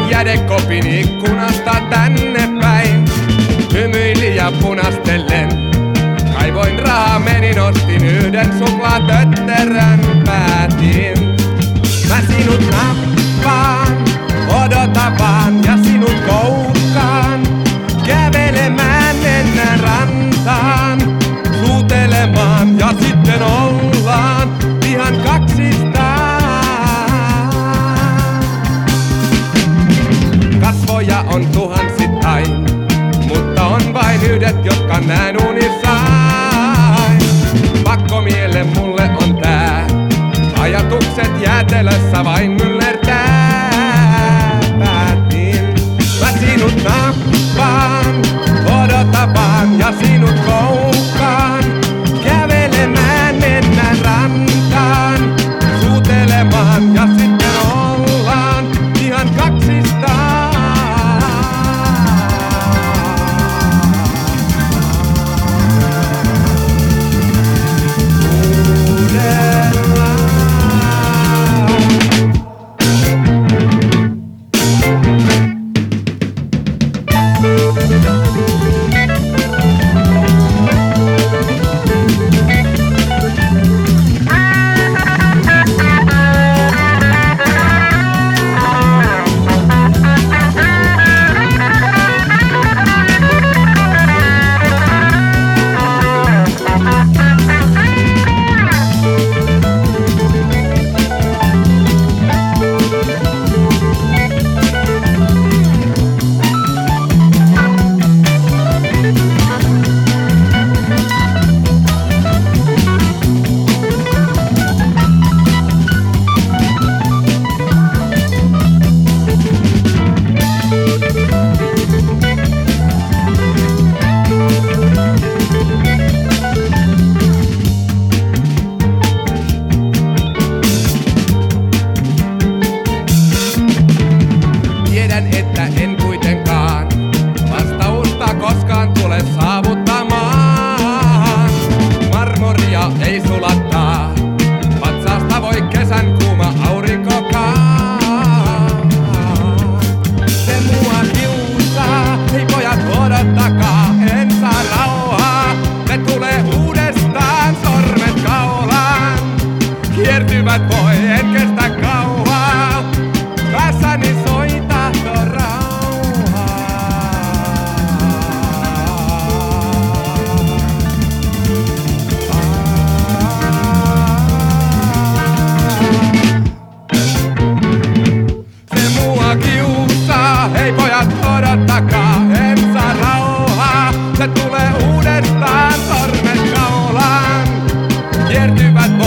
jädekopin ikkunasta tänne päin. Hymyilin ja punastellen, kaivoin rahaa, menin ostin yhden suklaatötterön, päätin. Mä sinut nappaan, odota vaan ja sinut koukkaan. Kävelemään mennään rantaan, suutelemaan ja sitten ollaan ihan kaksistaan. Kasvoja on tuhansittain, mutta on vain yhdet, jotka näen unissaan. Pakkomielle mulle on tää, ajatukset jäätelössä vain myllertää. Päätin, mä sinut nappaan, odota vaan ja sinut koukkaan. Kävelemään mennään rantaan, suutelemaan ja sitten ollaan ihan kaksistaan. Että en kuitenkaan vastausta koskaan tule saavuttamaan. Marmoria ei sulattaa, patsaasta voi kesän kuuma aurinkokaan. Se mua kiusaa, ei pojat odottakaa, en saa rauhaa. Ne tulee uudestaan, sormet kaulaan. Kiertyvät voi, en kestä kauaa. Päässäni soita. Hei pojat, odottakaa, en saa rauhaa. Se tulee uudestaan, sormet kaulaan. Kiertyvät